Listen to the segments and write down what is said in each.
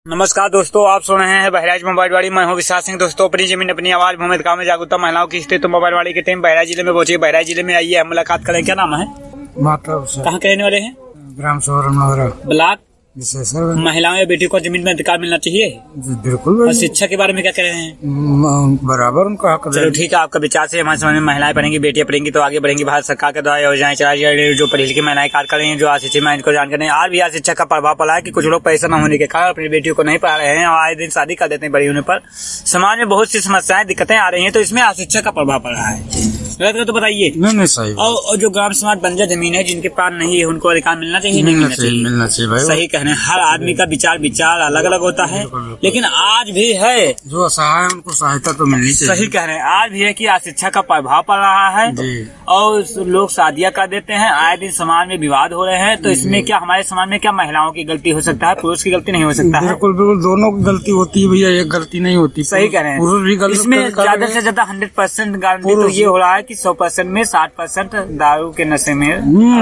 नमस्कार दोस्तों, आप सुन रहे हैं बहराइच मोबाइल वाड़ी। मैं हूं विशाल सिंह। दोस्तों, अपनी जमीन अपनी आवाज भूमि काम में जागरूकता महिलाओं की स्थिति तो मोबाइल वाड़ी की टीम बहराइच जिले में पहुंची। बहराइच जिले में आइए, हम मुलाकात करें। क्या नाम है? कहाँ के रहने वाले हैं? ग्राम सोहरा ब्लॉक। सर महिलाओं या बेटी को जमीन में अधिकार मिलना चाहिए। बिल्कुल। और शिक्षा के बारे में क्या कह रहे हैं? बराबर उनका हक। चलो ठीक है, आपका विचार से हमारे समाज में महिलाएं पढ़ेंगी, बेटियां पढ़ेंगी तो आगे बढ़ेंगी। भारत सरकार के द्वारा योजनाएं चलाई जा रही है, जो पढ़ी लिखी महिलाएं कार्य कर रही हैं, जो अशिक्षित महिलाओं को जानकर नहीं। आज भी आज शिक्षा का प्रभाव पड़ा है कि कुछ लोग पैसा न होने के कारण अपनी बेटियों को नहीं पढ़ा रहे हैं और आए दिन शादी कर देते हैं बड़ी होने पर। समाज में बहुत सी समस्याएं दिक्कतें आ रही हैं, तो इसमें अशिक्षा का प्रभाव पड़ा है। गलत तो बताइए। नहीं सही। और जो ग्राम समाज बंजर जमीन है, जिनके पास नहीं है, उनको अधिकार मिलना चाहिए। नहीं मिलना चाहिए भाई। सही कह रहे हैं। हर आदमी का विचार अलग अलग होता है, लेकिन आज भी है जो असहाय है उनको सहायता तो मिलनी चाहिए। सही कह रहे हैं। आज भी है कि अशिक्षा का प्रभाव पड़ रहा है और लोग शादियां कर देते हैं। आए दिन समाज में विवाद हो रहे हैं, तो इसमें क्या हमारे समाज में क्या महिलाओं की गलती हो सकता है, पुरुष की गलती नहीं हो सकता है? बिल्कुल बिल्कुल, दोनों की गलती होती है भैया, एक गलती नहीं होती। सही कह रहे हैं। पुरुष भी गलती। इसमें ज्यादा से ज्यादा 100% गारंटी तो ये हो रहा है कि 100% में 60% दारू के नशे में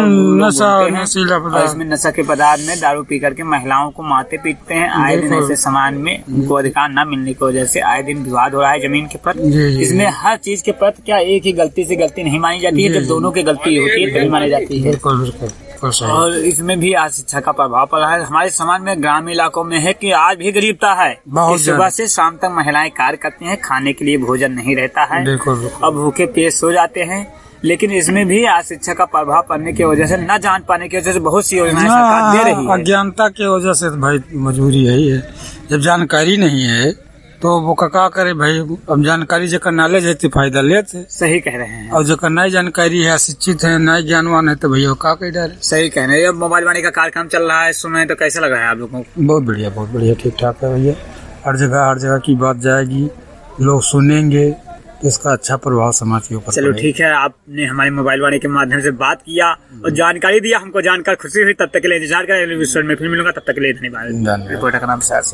इसमें नशा के पदार्थ में दारू पी करके महिलाओं को मारते पीटते हैं। आए दिन ऐसे समाज में उनको अधिकार न मिलने की वजह से आए दिन विवाद हो रहा है जमीन के प्रति। इसमें हर चीज के प्रति क्या एक ही गलती से गलती नहीं मानी जाती है, जब दोनों की गलती होती है तभी मानी जाती है। और इसमें भी अशिक्षा का प्रभाव पड़ा है। हमारे समाज में ग्रामीण इलाकों में है कि आज भी गरीबता है। सुबह से शाम तक महिलाएं कार्य करती हैं, खाने के लिए भोजन नहीं रहता है और भूखे पेट सो जाते हैं। लेकिन इसमें भी अशिक्षा का प्रभाव पड़ने की वजह से, न जान पाने की वजह से बहुत सी योजनाएं सरकार दे रही है। अज्ञानता की वजह से भाई मजबूरी है ही है। जब जानकारी नहीं है तो वो क्या करे भाई। अब जानकारी जकर नॉलेज है तो फायदा लेते। सही कह रहे हैं। और जकर नई जानकारी है, शिक्षित है, नई ज्ञानवान है, तो भैया का कह डर। सही कह रहे हैं। अब मोबाइल वाणी का कार्यक्रम चल रहा है, सुने तो कैसा लग रहा है आप लोगों को? बहुत बढ़िया, ठीक ठाक है भैया। हर जगह की बात जाएगी, लोग सुनेंगे तो इसका अच्छा प्रभाव समाज के ऊपर। चलो ठीक है, आपने हमारे मोबाइल वाणी के माध्यम से बात किया और जानकारी दिया, हमको जानकर खुशी हुई। तब तक के लिए इंतजार करें, में फिर मिलूंगा। तब तक के लिए धन्यवाद। रिपोर्टर का नाम